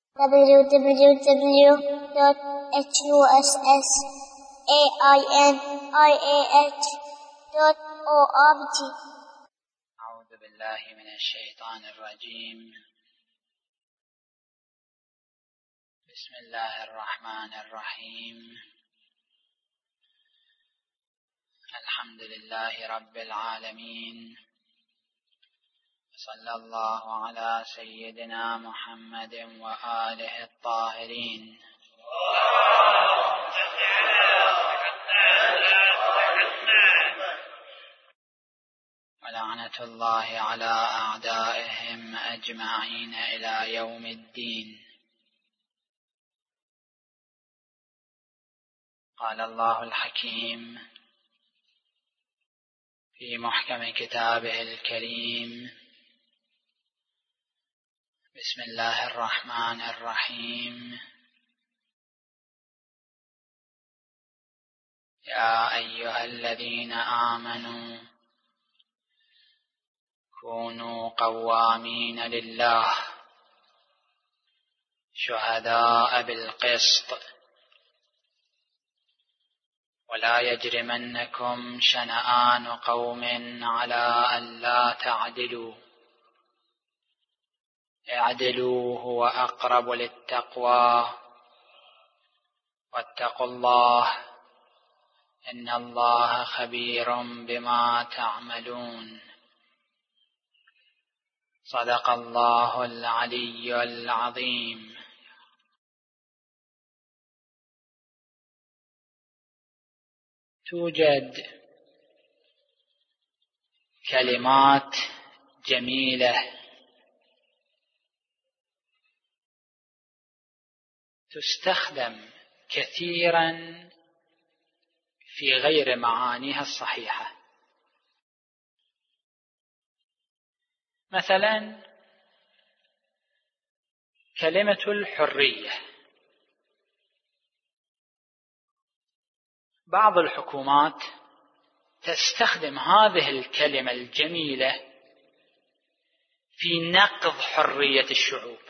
www.husainiah.org. أعوذ بالله من الشيطان الرجيم. بسم الله الرحمن الرحيم. الحمد لله رب العالمين، صلى الله على سيدنا محمد وآله الطاهرين، ولعنة الله على أعدائهم أجمعين إلى يوم الدين. قال الله الحكيم في محكم كتابه الكريم: بسم الله الرحمن الرحيم. يا أيها الذين آمنوا كونوا قوامين لله شهداء بالقسط، ولا يجرمنكم شنآن قوم على ألا تعدلوا، اعدلوا هو أقرب للتقوى، واتقوا الله إن الله خبير بما تعملون. صدق الله العلي العظيم. توجد كلمات جميلة تستخدم كثيرا في غير معانيها الصحيحة. مثلا كلمة الحرية، بعض الحكومات تستخدم هذه الكلمة الجميلة في نقض حرية الشعوب.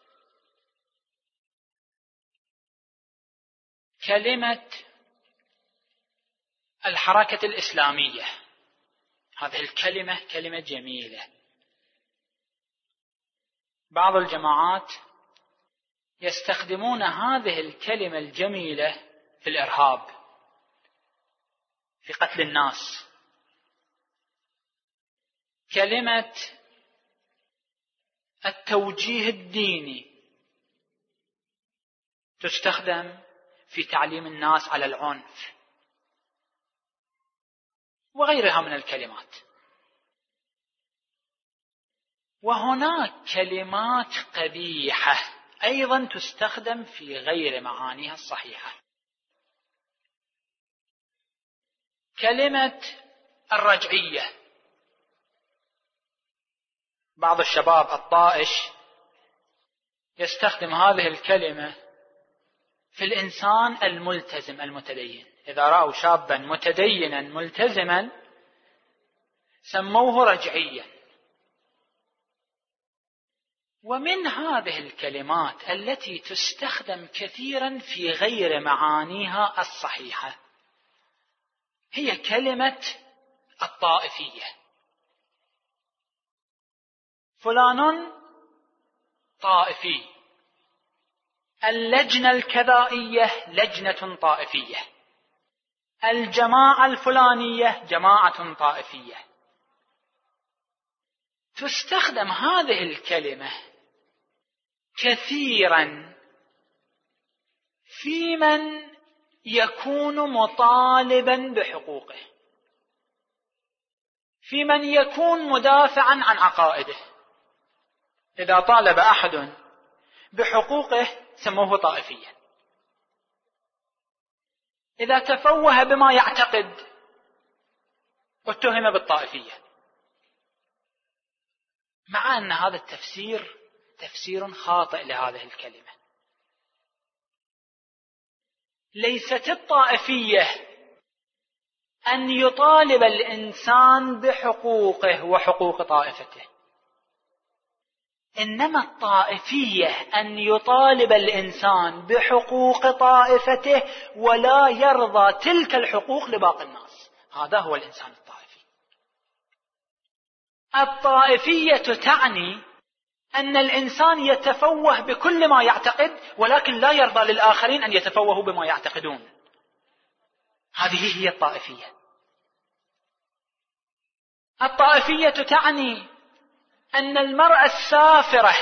كلمة الحركة الإسلامية، هذه الكلمة كلمة جميلة. بعض الجماعات يستخدمون هذه الكلمة الجميلة في الإرهاب، في قتل الناس. كلمة التوجيه الديني تستخدم في تعليم الناس على العنف وغيرها من الكلمات. وهناك كلمات قبيحة أيضا تستخدم في غير معانيها الصحيحة. كلمة الرجعية، بعض الشباب الطائش يستخدم هذه الكلمة في الإنسان الملتزم المتدين. إذا رأوا شابا متدينا ملتزما سموه رجعيا. ومن هذه الكلمات التي تستخدم كثيرا في غير معانيها الصحيحة هي كلمة الطائفية. فلان طائفي، اللجنة الكذائية لجنة طائفية، الجماعة الفلانية جماعة طائفية. تستخدم هذه الكلمة كثيرا في من يكون مطالبا بحقوقه، في من يكون مدافعا عن عقائده. إذا طالب أحد بحقوقه سموه طائفيا. إذا تفوه بما يعتقد اتهم بالطائفية، مع أن هذا التفسير تفسير خاطئ لهذه الكلمة. ليست الطائفية أن يطالب الإنسان بحقوقه وحقوق طائفته. إنما الطائفية أن يطالب الإنسان بحقوق طائفته ولا يرضى تلك الحقوق لباقي الناس. هذا هو الإنسان الطائفي. الطائفية تعني أن الإنسان يتفوه بكل ما يعتقد ولكن لا يرضى للآخرين أن يتفوهوا بما يعتقدون. هذه هي الطائفية. الطائفية تعني أن المرأة السافرة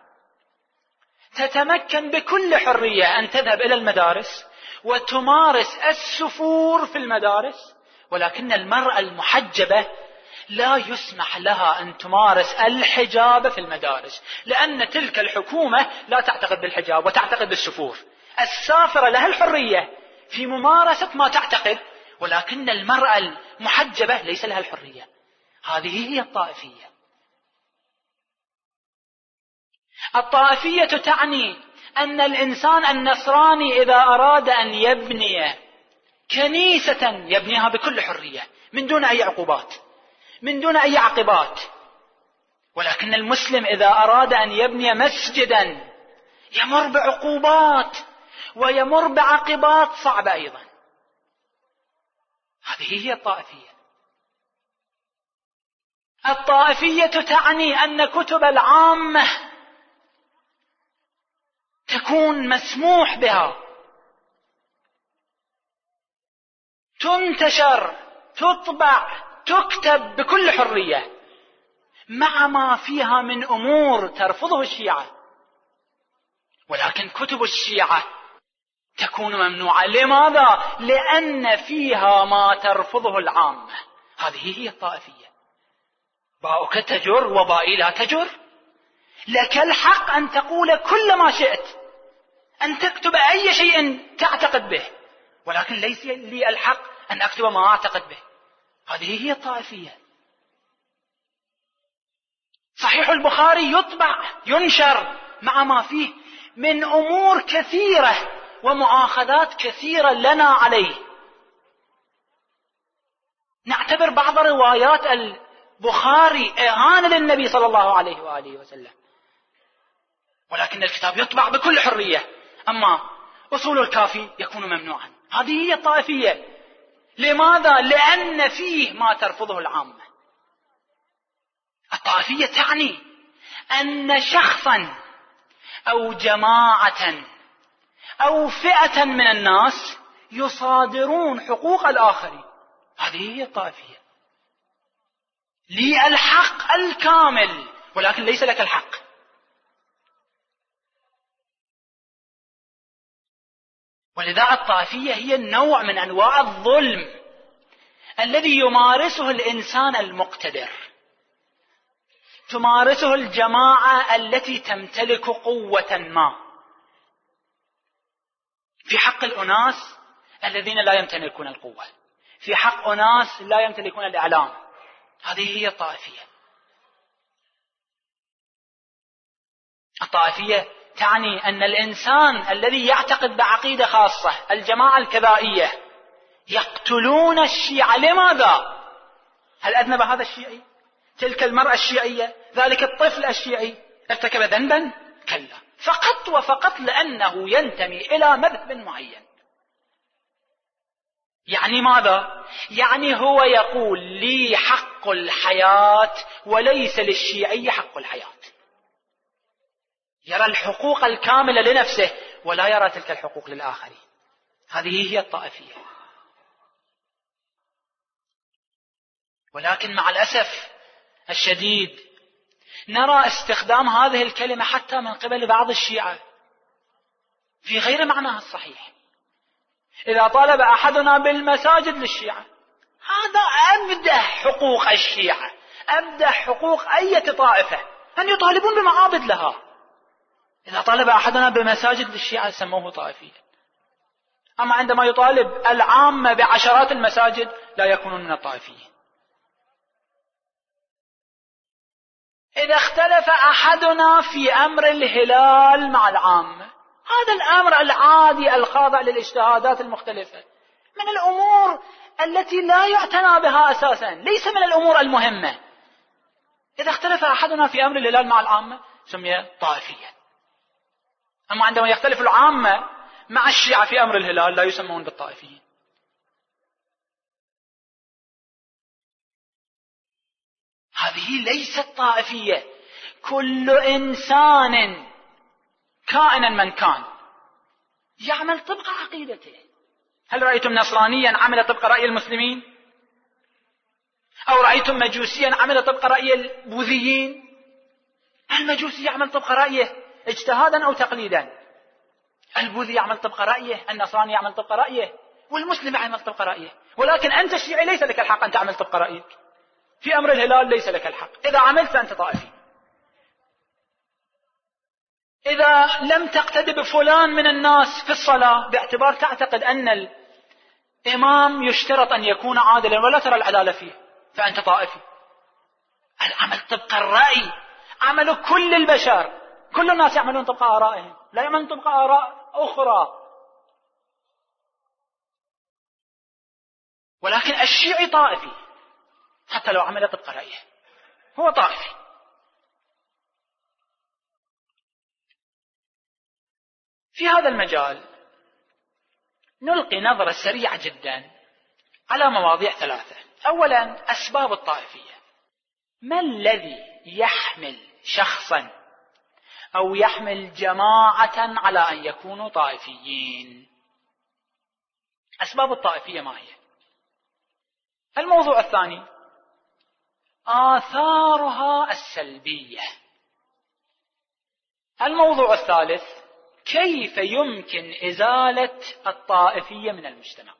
تتمكن بكل حرية أن تذهب إلى المدارس وتمارس السفور في المدارس، ولكن المرأة المحجبة لا يسمح لها أن تمارس الحجاب في المدارس، لأن تلك الحكومة لا تعتقد بالحجاب وتعتقد بالسفور. السافرة لها الحرية في ممارسة ما تعتقد، ولكن المرأة المحجبة ليس لها الحرية. هذه هي الطائفية. الطائفية تعني أن الإنسان النصراني إذا أراد أن يبني كنيسة يبنيها بكل حرية من دون أي عقوبات، من دون أي عقبات، ولكن المسلم إذا أراد أن يبني مسجدا يمر بعقوبات ويمر بعقبات صعبة أيضا. هذه هي الطائفية. الطائفية تعني أن كتب العامة تكون مسموح بها، تنتشر، تطبع، تكتب بكل حرية، مع ما فيها من أمور ترفضه الشيعة، ولكن كتب الشيعة تكون ممنوعة. لماذا؟ لأن فيها ما ترفضه العامة. هذه هي الطائفية. باؤك تجر وبائي لا تجر. لك الحق أن تقول كل ما شئت، أن تكتب أي شيء تعتقد به، ولكن ليس لي الحق أن أكتب ما أعتقد به. هذه هي الطائفية. صحيح البخاري يطبع، ينشر، مع ما فيه من أمور كثيرة ومؤاخذات كثيرة لنا عليه. نعتبر بعض روايات البخاري إهانة للنبي صلى الله عليه وآله وسلم، ولكن الكتاب يطبع بكل حرية، أما أصول الكافي يكون ممنوعا. هذه هي الطائفية. لماذا؟ لأن فيه ما ترفضه العامة. الطائفية تعني أن شخصا أو جماعة أو فئة من الناس يصادرون حقوق الآخرين. هذه هي الطائفية. لي الحق الكامل ولكن ليس لك الحق. ولذا الطائفية هي النوع من أنواع الظلم الذي يمارسه الإنسان المقتدر، تمارسه الجماعة التي تمتلك قوة ما في حق الأناس الذين لا يمتلكون القوة، في حق أناس لا يمتلكون الإعلام. هذه هي الطائفية. الطائفية تعني أن الإنسان الذي يعتقد بعقيدة خاصة، الجماعة الكذائية، يقتلون الشيعة. لماذا؟ هل أذنب هذا الشيعي؟ تلك المرأة الشيعية، ذلك الطفل الشيعي ارتكب ذنبا؟ كلا، فقط وفقط لأنه ينتمي إلى مذهب معين. يعني ماذا؟ يعني هو يقول لي حق الحياة وليس للشيعي حق الحياة. يرى الحقوق الكاملة لنفسه ولا يرى تلك الحقوق للآخرين. هذه هي الطائفية. ولكن مع الأسف الشديد نرى استخدام هذه الكلمة حتى من قبل بعض الشيعة في غير معناها الصحيح. إذا طالب أحدنا بالمساجد للشيعة، هذا أبدأ حقوق الشيعة، أبدأ حقوق أي طائفة أن يطالبون بمعابد لها. إذا طالب أحدنا بمساجد للشيعة سموه طائفيا. أما عندما يطالب العامة بعشرات المساجد لا يكونون من الطائفيين. إذا اختلف أحدنا في أمر الهلال مع العامة، هذا الأمر العادي الخاضع للاجتهادات المختلفة، من الأمور التي لا يعتنى بها أساسا، ليس من الأمور المهمة. إذا اختلف أحدنا في أمر الهلال مع العامة سمي طائفيا. أما عندما يختلف العامة مع الشيعة في أمر الهلال لا يسمون بالطائفيين. هذه ليست طائفية. كل إنسان كائنا من كان يعمل طبق عقيدته. هل رأيتم نصرانيا عمل طبق رأي المسلمين؟ أو رأيتم مجوسيا عمل طبق رأي البوذيين؟ المجوسي يعمل طبق رأيه اجتهادا أو تقليدا، البوذي يعمل طبق رأيه، النصراني يعمل طبق رأيه، والمسلم يعمل طبق رأيه. ولكن أنت الشيعي ليس لك الحق أن تعمل طبق رأيك في أمر الهلال، ليس لك الحق. إذا عملت فأنت طائفي. إذا لم تقتد بفلان من الناس في الصلاة باعتبار تعتقد أن الإمام يشترط أن يكون عادلا ولا ترى العدالة فيه، فأنت طائفي. العمل طبق الرأي عمل كل البشر، كل الناس يعملون طبق آرائهم، لا يعملون طبق آراء أخرى. ولكن الشيعي طائفي حتى لو عمل طبق رأيه، هو طائفي. في هذا المجال نلقي نظرة سريعة جدا على مواضيع ثلاثة. أولا، أسباب الطائفية. ما الذي يحمل شخصا أو يحمل جماعة على أن يكونوا طائفيين؟ أسباب الطائفية ما هي؟ الموضوع الثاني، آثارها السلبية. الموضوع الثالث، كيف يمكن إزالة الطائفية من المجتمع.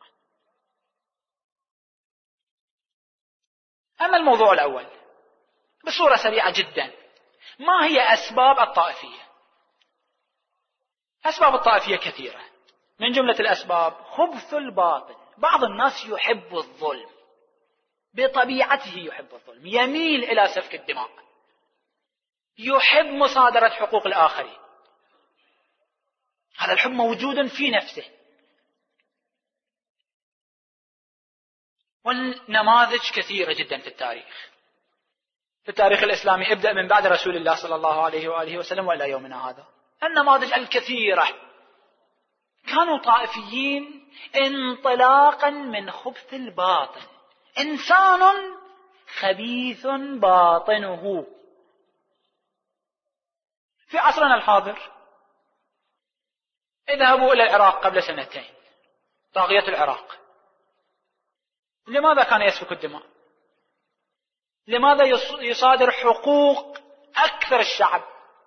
أما الموضوع الأول بصورة سريعة جدا، ما هي أسباب الطائفية؟ أسباب الطائفية كثيرة، من جملة الأسباب خبث الباطن. بعض الناس يحب الظلم، بطبيعته يحب الظلم، يميل إلى سفك الدماء، يحب مصادرة حقوق الآخرين. هذا الحب موجود في نفسه. والنماذج كثيرة جدا في التاريخ، في التاريخ الإسلامي، ابدأ من بعد رسول الله صلى الله عليه وآله وسلم وإلى يومنا هذا. النماذج الكثيرة كانوا طائفيين انطلاقا من خبث الباطن. إنسان خبيث باطنه. في عصرنا الحاضر اذهبوا إلى العراق قبل سنتين، طاغية العراق، لماذا كان يسفك الدماء؟ لماذا يصادر حقوق أكثر الشعب؟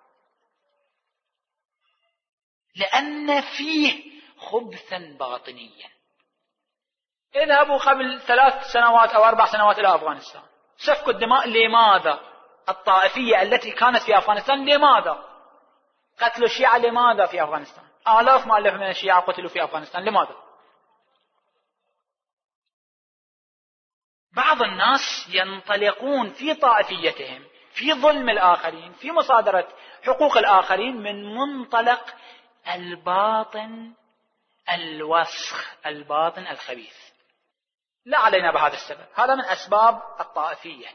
لأن فيه خبثا باطنيا. اذهبوا قبل 3 سنوات أو 4 سنوات إلى أفغانستان، سفك الدماء لماذا؟ الطائفية التي كانت في أفغانستان لماذا؟ قتل الشيعة لماذا في أفغانستان؟ آلاف مؤلف من الشيعة قتلوا في أفغانستان، لماذا؟ بعض الناس ينطلقون في طائفيتهم في ظلم الآخرين، في مصادرة حقوق الآخرين، من منطلق الباطن الوسخ، الباطن الخبيث. لا علينا بهذا السبب، هذا من أسباب الطائفية،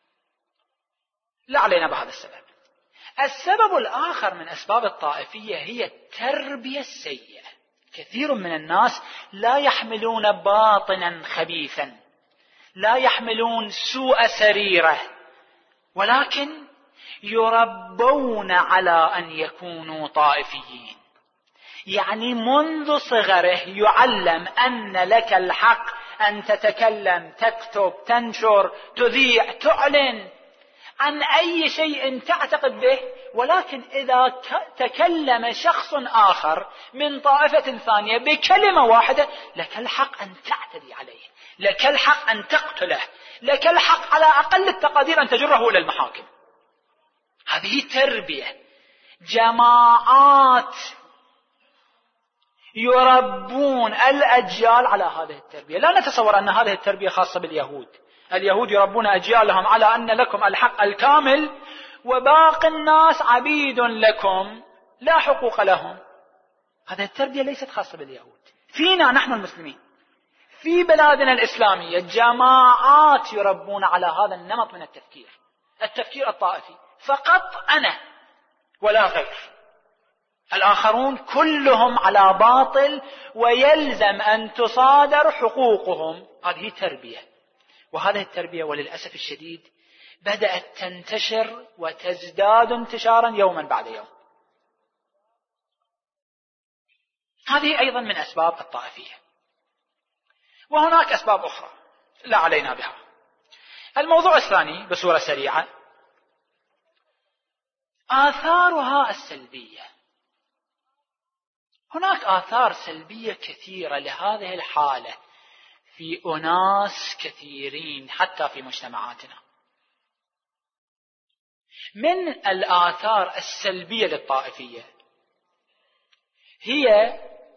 لا علينا بهذا السبب. السبب الآخر من أسباب الطائفية هي التربية السيئة. كثير من الناس لا يحملون باطنا خبيثا، لا يحملون سوء سريرة، ولكن يربون على أن يكونوا طائفيين. يعني منذ صغره يعلم أن لك الحق أن تتكلم، تكتب، تنشر، تذيع، تعلن عن أي شيء تعتقد به، ولكن إذا تكلم شخص آخر من طائفة ثانية بكلمة واحدة لك الحق أن تعتدي عليه، لك الحق أن تقتله، لك الحق على أقل التقادير أن تجره إلى المحاكم. هذه تربية. جماعات يربون الأجيال على هذه التربية. لا نتصور أن هذه التربية خاصة باليهود. اليهود يربون أجيالهم على أن لكم الحق الكامل وباقي الناس عبيد لكم لا حقوق لهم. هذه التربية ليست خاصة باليهود. فينا نحن المسلمين في بلادنا الإسلامية جماعات يربون على هذا النمط من التفكير، التفكير الطائفي. فقط أنا ولا غير. الآخرون كلهم على باطل، ويلزم أن تصادر حقوقهم. هذه تربية، وهذه التربية وللأسف الشديد بدأت تنتشر وتزداد انتشارا يوما بعد يوم. هذه أيضا من أسباب الطائفية، وهناك أسباب أخرى لا علينا بها. الموضوع الثاني بصورة سريعة آثارها السلبية. هناك آثار سلبية كثيرة لهذه الحالة في أناس كثيرين حتى في مجتمعاتنا. من الآثار السلبية للطائفية هي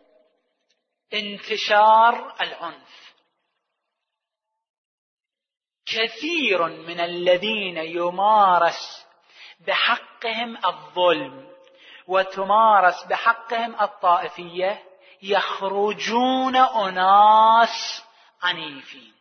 انتشار العنف. كثير من الذين يمارس بحقهم الظلم وتمارس بحقهم الطائفية يخرجون أناس عنيفين.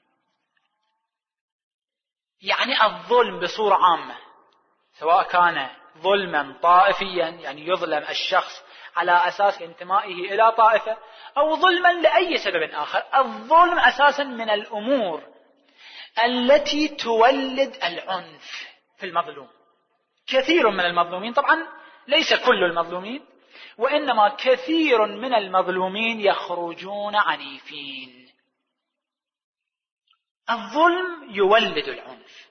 يعني الظلم بصورة عامة، سواء كان ظلما طائفيا يعني يظلم الشخص على أساس انتمائه إلى طائفة، أو ظلما لأي سبب آخر، الظلم أساسا من الأمور التي تولد العنف في المظلوم. كثير من المظلومين، طبعا ليس كل المظلومين، وإنما كثير من المظلومين يخرجون عنيفين. الظلم يولد العنف.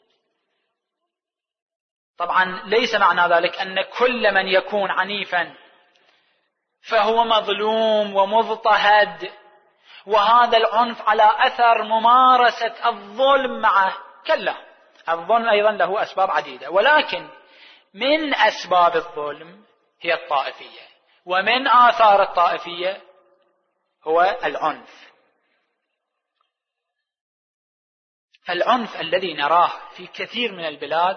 طبعا ليس معنى ذلك أن كل من يكون عنيفا فهو مظلوم ومضطهد، وهذا العنف على أثر ممارسة الظلم معه. كلا، الظلم أيضا له أسباب عديدة، ولكن من أسباب الظلم هي الطائفية، ومن آثار الطائفية هو العنف. العنف الذي نراه في كثير من البلاد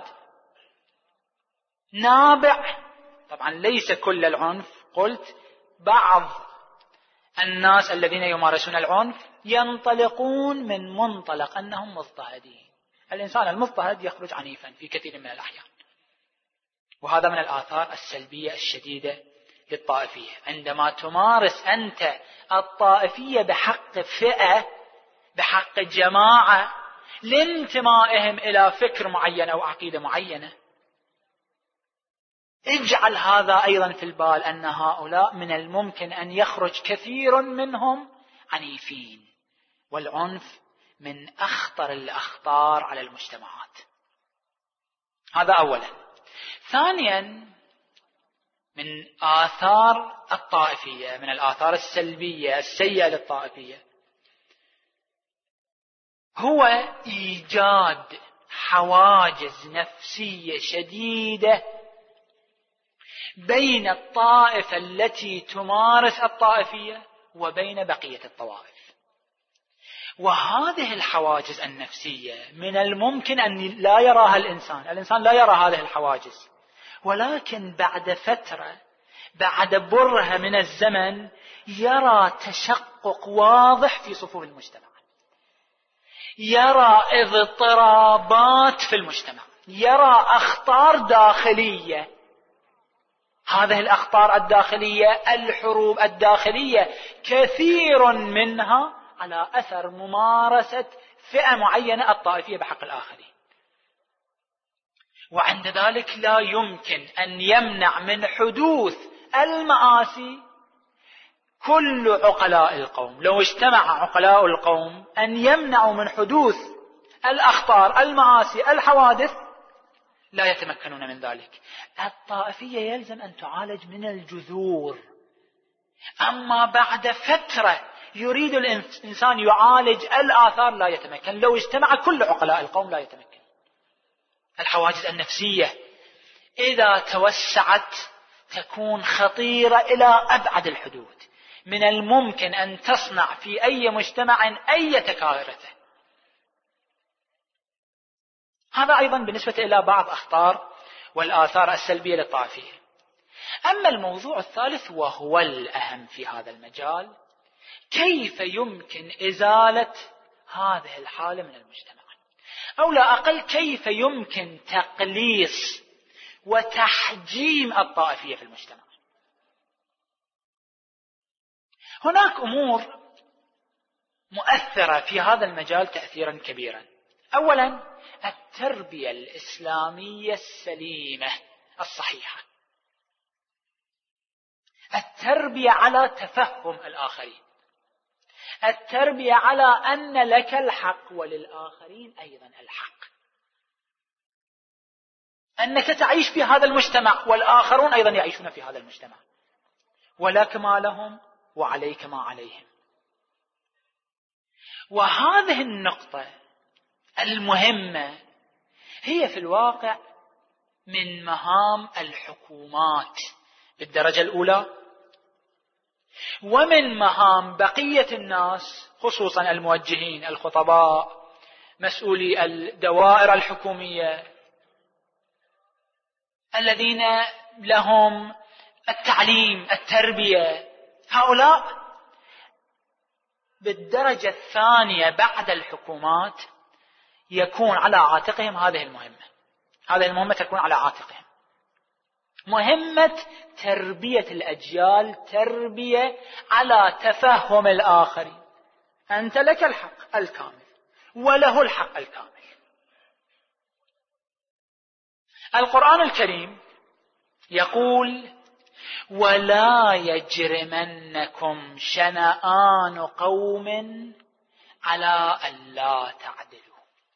نابع، طبعا ليس كل العنف، قلت بعض الناس الذين يمارسون العنف ينطلقون من منطلق أنهم مضطهدين. الإنسان المضطهد يخرج عنيفا في كثير من الأحيان، وهذا من الآثار السلبية الشديدة للطائفية. عندما تمارس أنت الطائفية بحق فئة، بحق جماعة، لانتمائهم إلى فكر معين أو عقيدة معينة، اجعل هذا أيضا في البال أن هؤلاء من الممكن أن يخرج كثير منهم عنيفين، والعنف من أخطر الأخطار على المجتمعات. هذا أولا. ثانيا، من آثار الطائفية، من الآثار السلبية السيئة للطائفية، هو إيجاد حواجز نفسية شديدة بين الطائفة التي تمارس الطائفية وبين بقية الطوائف. وهذه الحواجز النفسية من الممكن أن لا يراها الإنسان لا يرى هذه الحواجز، ولكن بعد فترة، بعد برهة من الزمن، يرى تشقق واضح في صفوف المجتمع، يرى اضطرابات في المجتمع، يرى أخطار داخلية. هذه الأخطار الداخلية، الحروب الداخلية، كثير منها على أثر ممارسة فئة معينة الطائفية بحق الآخرين. وعند ذلك لا يمكن أن يمنع من حدوث المآسي كل عقلاء القوم. لو اجتمع عقلاء القوم أن يمنعوا من حدوث الأخطار، المآسي، الحوادث، لا يتمكنون من ذلك. الطائفية يلزم أن تعالج من الجذور. أما بعد فترة يريد الإنسان يعالج الآثار، لا يتمكن. لو اجتمع كل عقلاء القوم لا يتمكن. الحواجز النفسية إذا توسعت تكون خطيرة إلى أبعد الحدود. من الممكن أن تصنع في أي مجتمع أي كارثة. هذا أيضا بالنسبة إلى بعض أخطار والآثار السلبية للطائفية. أما الموضوع الثالث وهو الأهم في هذا المجال، كيف يمكن إزالة هذه الحالة من المجتمع، أو لا أقل كيف يمكن تقليص وتحجيم الطائفية في المجتمع. هناك أمور مؤثرة في هذا المجال تأثيرا كبيرا. أولا التربية الإسلامية السليمة الصحيحة، التربية على تفهم الآخرين، التربية على أن لك الحق وللآخرين أيضا الحق، أنك تعيش في هذا المجتمع والآخرون أيضا يعيشون في هذا المجتمع، ولك ما لهم وعليك ما عليهم. وهذه النقطة المهمة هي في الواقع من مهام الحكومات بالدرجة الأولى، ومن مهام بقية الناس خصوصا الموجهين، الخطباء، مسؤولي الدوائر الحكومية، الذين لهم التعليم، التربية. هؤلاء بالدرجة الثانية بعد الحكومات يكون على عاتقهم هذه المهمة. هذه المهمة تكون على عاتقهم، مهمة تربية الأجيال، تربية على تفهم الآخرين. أنت لك الحق الكامل وله الحق الكامل. القرآن الكريم يقول: ولا يجرمنكم شنآن قوم على ألا تعدلوا.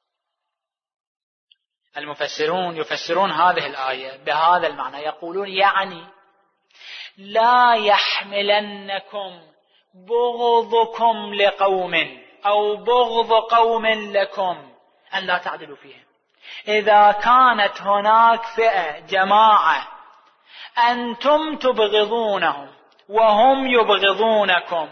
المفسرون يفسرون هذه الآية بهذا المعنى، يقولون يعني لا يحملنكم بغضكم لقوم أو بغض قوم لكم أن لا تعدلوا فيهم. إذا كانت هناك فئة، جماعة، أنتم تبغضونهم وهم يبغضونكم،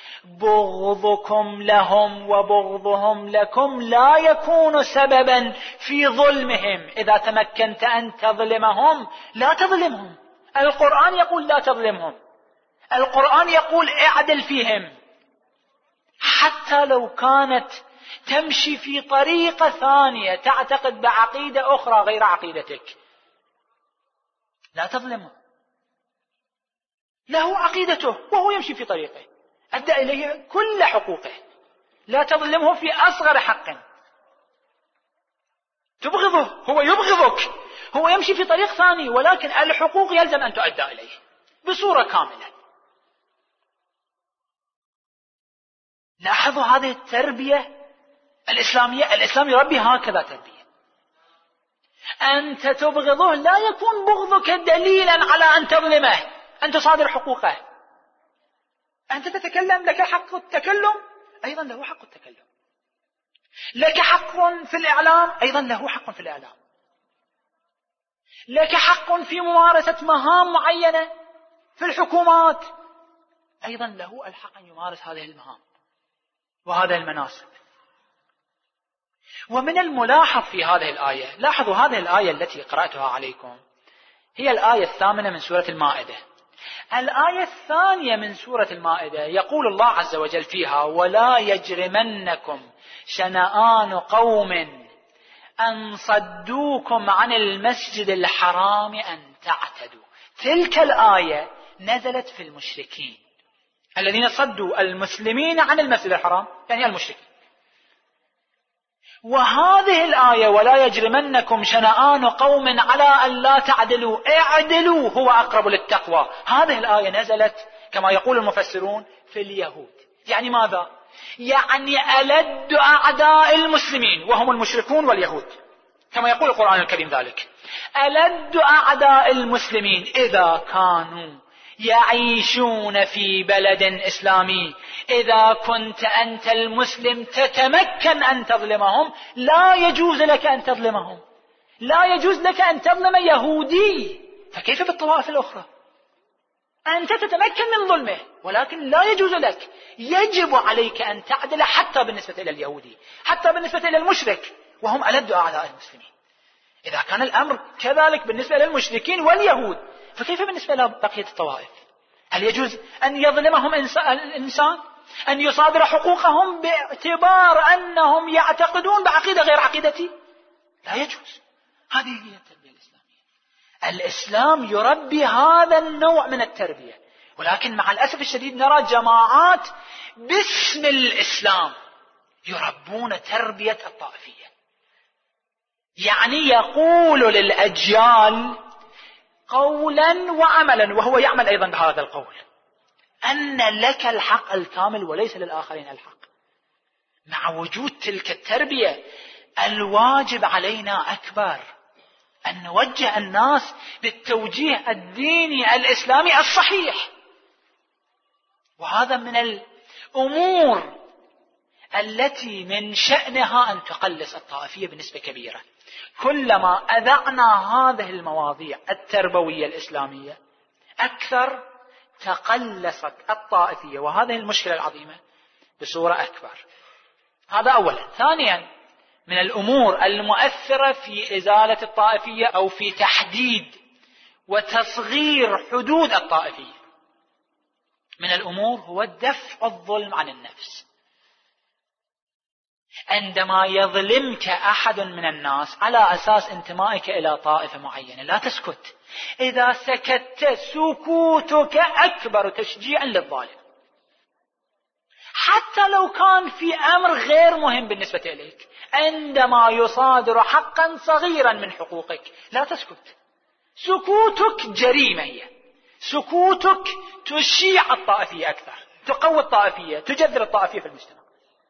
بغضكم لهم وبغضهم لكم لا يكون سببا في ظلمهم. إذا تمكنت أن تظلمهم لا تظلمهم. القرآن يقول لا تظلمهم، القرآن يقول اعدل فيهم، حتى لو كانت تمشي في طريقة ثانية تعتقد بعقيدة أخرى غير عقيدتك، لا تظلمه. له عقيدته وهو يمشي في طريقه، أدى إليه كل حقوقه، لا تظلمه في أصغر حق. تبغضه، هو يبغضك، هو يمشي في طريق ثاني، ولكن الحقوق يلزم أن تؤدى إليه بصورة كاملة. لاحظوا هذه التربية الإسلامية. الإسلام يربي هكذا تربية. أنت تبغضه لا يكون بغضك دليلا على أن تظلمه، أن تصادر حقوقه. أنت تتكلم، لك حق التكلم، أيضا له حق التكلم. لك حق في الإعلام، أيضا له حق في الإعلام. لك حق في ممارسة مهام معينة في الحكومات، أيضا له الحق أن يمارس هذه المهام وهذه المناصب. ومن الملاحظ في هذه الآية، لاحظوا هذه الآية التي قرأتها عليكم هي الآية 8 من سورة المائدة. الآية 2 من سورة المائدة يقول الله عز وجل فيها: ولا يجرمنكم شنآن قوم أن صدوكم عن المسجد الحرام أن تعتدوا. تلك الآية نزلت في المشركين الذين صدوا المسلمين عن المسجد الحرام، يعني المشركين. وهذه الآية ولا يجرمنكم شنآن قوم على أن لا تعدلوا، اعدلوا هو أقرب للتقوى. هذه الآية نزلت كما يقول المفسرون في اليهود. يعني ماذا؟ يعني ألد أعداء المسلمين وهم المشركون واليهود، كما يقول القرآن الكريم ذلك. ألد أعداء المسلمين إذا كانوا يعيشون في بلد إسلامي، إذا كنت أنت المسلم تتمكن أن تظلمهم، لا يجوز لك أن تظلمهم، لا يجوز لك أن تظلم يهودي، فكيف بالطوائف الأخرى؟ أنت تتمكن من ظلمه، ولكن لا يجوز لك. يجب عليك أن تعدل حتى بالنسبة إلى اليهودي، حتى بالنسبة إلى المشرك، وهم ألد أعداء المسلمين. إذا كان الأمر كذلك بالنسبة للمشركين واليهود، فكيف بالنسبة لبقية الطوائف؟ هل يجوز أن يظلمهم الإنسان؟ أن يصادر حقوقهم باعتبار أنهم يعتقدون بعقيدة غير عقيدتي؟ لا يجوز. هذه هي التربية الإسلامية. الإسلام يربي هذا النوع من التربية، ولكن مع الأسف الشديد نرى جماعات باسم الإسلام يربون تربية الطائفية، يعني يقول للأجيال قولا وعملا، وهو يعمل أيضا بهذا القول، أن لك الحق الكامل وليس للآخرين الحق. مع وجود تلك التربية الواجب علينا أكبر، أن نوجه الناس بالتوجيه الديني الإسلامي الصحيح. وهذا من الأمور التي من شأنها أن تقلص الطائفية بنسبة كبيرة. كلما أذعنا هذه المواضيع التربوية الإسلامية أكثر تقلصت الطائفية، وهذه المشكلة العظيمة بصورة أكبر. هذا أولا. ثانيا، من الأمور المؤثرة في إزالة الطائفية أو في تحديد وتصغير حدود الطائفية، من الأمور هو دفع الظلم عن النفس. عندما يظلمك أحد من الناس على أساس انتمائك إلى طائفة معينة لا تسكت. إذا سكت سكوتك أكبر تشجيعا للظالم، حتى لو كان في أمر غير مهم بالنسبة إليك. عندما يصادر حقا صغيرا من حقوقك لا تسكت. سكوتك جريمة، هي سكوتك تشيع الطائفية أكثر، تقوي الطائفية، تجذر الطائفية في المجتمع.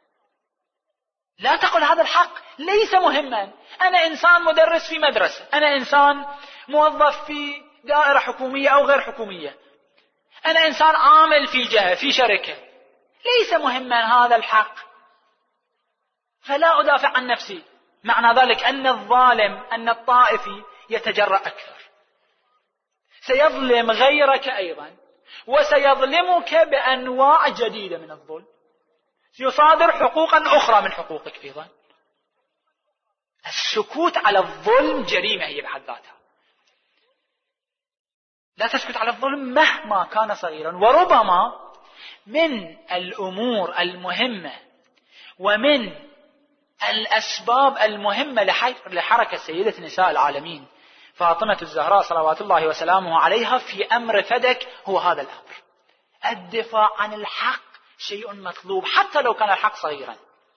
لا تقل هذا الحق ليس مهما، أنا إنسان مدرس في مدرسة، أنا إنسان موظف في دائرة حكومية أو غير حكومية، أنا إنسان عامل في جهة في شركة، ليس مهما هذا الحق، فلا أدافع عن نفسي. معنى ذلك أن الظالم، أن الطائفي يتجرأ أكثر، سيظلم غيرك أيضا، وسيظلمك بأنواع جديدة من الظلم، يصادر حقوقا أخرى من حقوقك أيضا. السكوت على الظلم جريمة هي بحد ذاتها. لا تسكت على الظلم مهما كان صغيرا. وربما من الأمور المهمة ومن الأسباب المهمة لحركة سيدة نساء العالمين فاطمة الزهراء صلوات الله وسلامه عليها في أمر فدك هو هذا الأمر. الدفاع عن الحق شيء مطلوب حتى لو كان الحق صغيرا.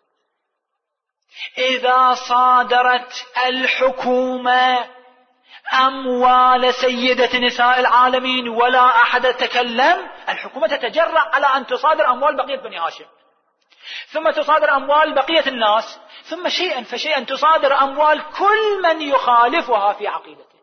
إذا صادرت الحكومة أموال سيدة نساء العالمين ولا أحد تكلم، الحكومة تتجرأ على أن تصادر أموال بقية بني هاشم، ثم تصادر أموال بقية الناس، ثم شيئا فشيئا تصادر أموال كل من يخالفها في عقيدته.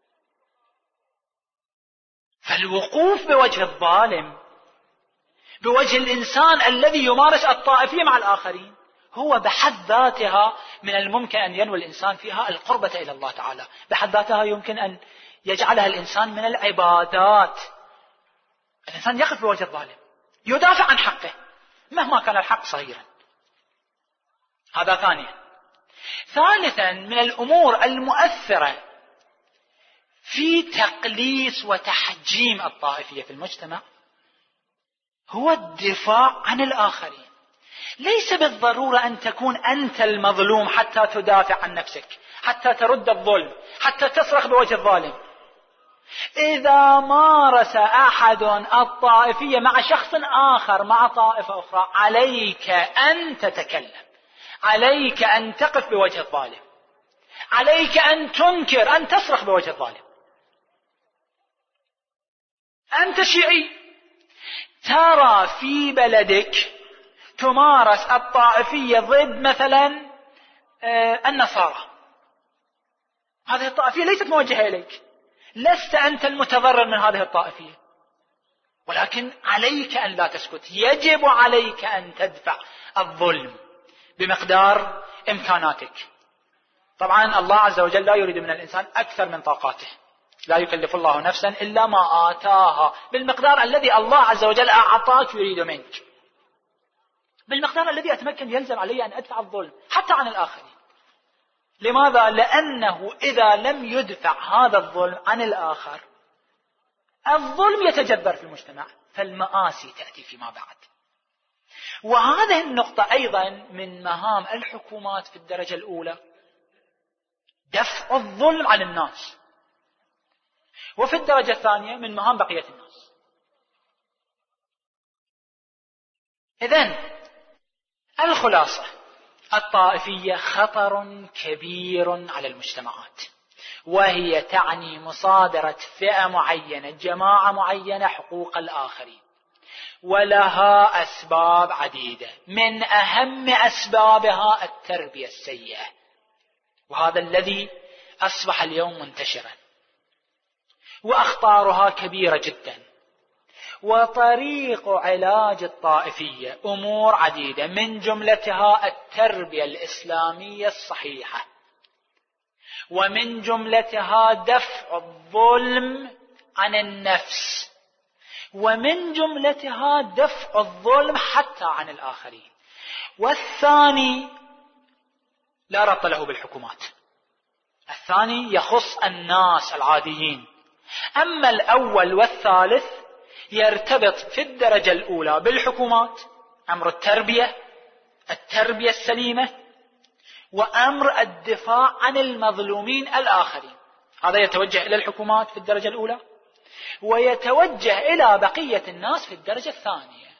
فالوقوف بوجه الظالم، بوجه الإنسان الذي يمارس الطائفية مع الآخرين، هو بحد ذاتها من الممكن أن ينوي الإنسان فيها القربة إلى الله تعالى. بحد ذاتها يمكن أن يجعلها الإنسان من العبادات. الإنسان يقف بوجه الظالم، يدافع عن حقه مهما كان الحق صغيرا. هذا ثانيا. ثالثا، من الأمور المؤثرة في تقليص وتحجيم الطائفية في المجتمع هو الدفاع عن الآخرين. ليس بالضرورة أن تكون أنت المظلوم حتى تدافع عن نفسك، حتى ترد الظلم، حتى تصرخ بوجه الظالم. إذا مارس أحد الطائفية مع شخص آخر، مع طائفة أخرى، عليك أن تتكلم، عليك أن تقف بوجه الظالم، عليك أن تنكر، أن تصرخ بوجه الظالم. أنت شيعي ترى في بلدك تمارس الطائفية ضد مثلا النصارى، هذه الطائفية ليست موجهة إليك، لست أنت المتضرر من هذه الطائفية، ولكن عليك أن لا تسكت. يجب عليك أن تدفع الظلم بمقدار إمكاناتك. طبعا الله عز وجل لا يريد من الإنسان أكثر من طاقاته، لا يكلف الله نفسا إلا ما آتاها، بالمقدار الذي الله عز وجل أعطاك يريد منك، بالمقدار الذي أتمكن يلزم علي أن أدفع الظلم حتى عن الآخرين. لماذا؟ لأنه إذا لم يدفع هذا الظلم عن الآخر، الظلم يتجذر في المجتمع، فالمآسي تأتي فيما بعد. وهذه النقطة أيضا من مهام الحكومات في الدرجة الأولى، دفع الظلم عن الناس. وفي الدرجة الثانية من مهام بقية الناس. إذن الخلاصة: الطائفية خطر كبير على المجتمعات، وهي تعني مصادرة فئة معينة، جماعة معينة، حقوق الآخرين، ولها أسباب عديدة، من أهم أسبابها التربية السيئة، وهذا الذي أصبح اليوم منتشرا، وأخطارها كبيرة جدا. وطريق علاج الطائفية أمور عديدة، من جملتها التربية الإسلامية الصحيحة، ومن جملتها دفع الظلم عن النفس، ومن جملتها دفع الظلم حتى عن الآخرين. والثاني لا ربط له بالحكومات، الثاني يخص الناس العاديين. أما الأول والثالث يرتبط في الدرجة الأولى بالحكومات، أمر التربية السليمة، وأمر الدفاع عن المظلومين الآخرين. هذا يتوجه إلى الحكومات في الدرجة الأولى، ويتوجه إلى بقية الناس في الدرجة الثانية.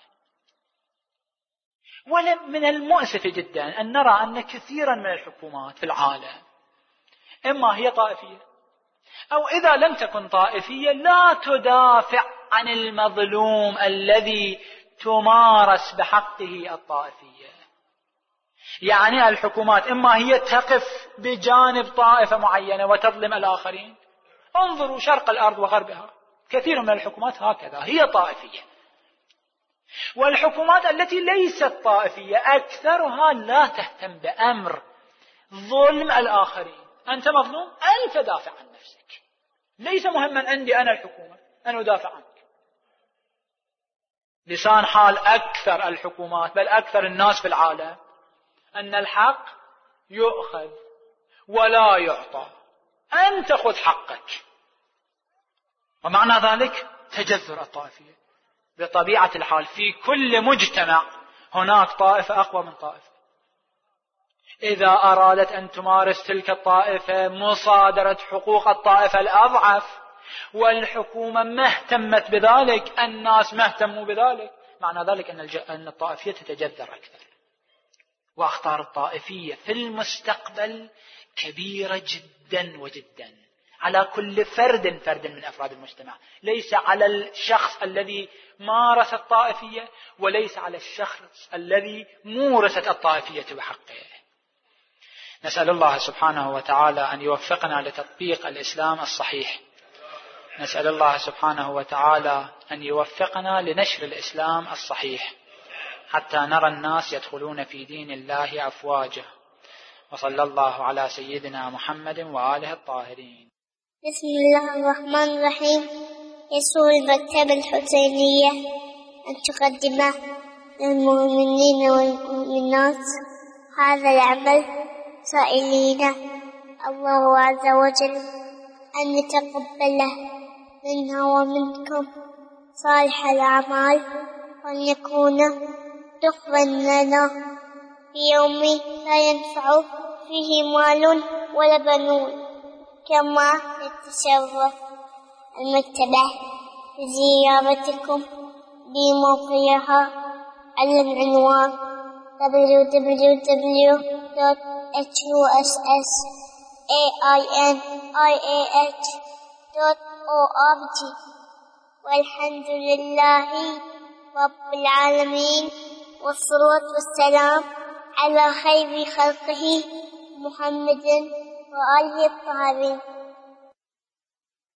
ومن المؤسف جدا أن نرى أن كثيرا من الحكومات في العالم إما هي طائفية، أو إذا لم تكن طائفية لا تدافع عن المظلوم الذي تمارس بحقه الطائفية. يعني الحكومات إما هي تقف بجانب طائفة معينة وتظلم الآخرين. انظروا شرق الأرض وغربها، كثير من الحكومات هكذا، هي طائفية. والحكومات التي ليست طائفية أكثرها لا تهتم بأمر ظلم الآخرين. أنت مظلوم، أنت دافع عن نفسك، ليس مهما عندي أنا الحكومة أن أدافع عنك. لسان حال أكثر الحكومات، بل أكثر الناس في العالم، أن الحق يؤخذ ولا يعطى، أنت خذ حقك. ومعنى ذلك تجذر الطائفية. بطبيعة الحال في كل مجتمع هناك طائفة أقوى من طائفة. إذا أرادت أن تمارس تلك الطائفة مصادرة حقوق الطائفة الأضعف، والحكومة ما اهتمت بذلك، الناس ما اهتموا بذلك، معنى ذلك أن الطائفية تتجذر أكثر. وأخطار الطائفية في المستقبل كبيرة جدا وجدا على كل فرد من أفراد المجتمع، ليس على الشخص الذي مارس الطائفية، وليس على الشخص الذي مورست الطائفية بحقه. نسأل الله سبحانه وتعالى أن يوفقنا لتطبيق الإسلام الصحيح. نسأل الله سبحانه وتعالى أن يوفقنا لنشر الإسلام الصحيح حتى نرى الناس يدخلون في دين الله أفواجا. وصلى الله على سيدنا محمد وآله الطاهرين. بسم الله الرحمن الرحيم. يسر المكتبة الحسينية أن تقدم للمؤمنين والمؤمنات هذا العمل، سائلين الله عز وجل أن يتقبله منا ومنكم صالح الأعمال، وأن يكون تقبل لنا في يوم لا ينفع فيه مال ولا بنون. كما تتشرف المكتبة بزيارتكم بموقعها على العنوان www.hussainih.org. والحمد لله رب العالمين، والصلاة والسلام على خير خلقه محمد وآله الطاهرين.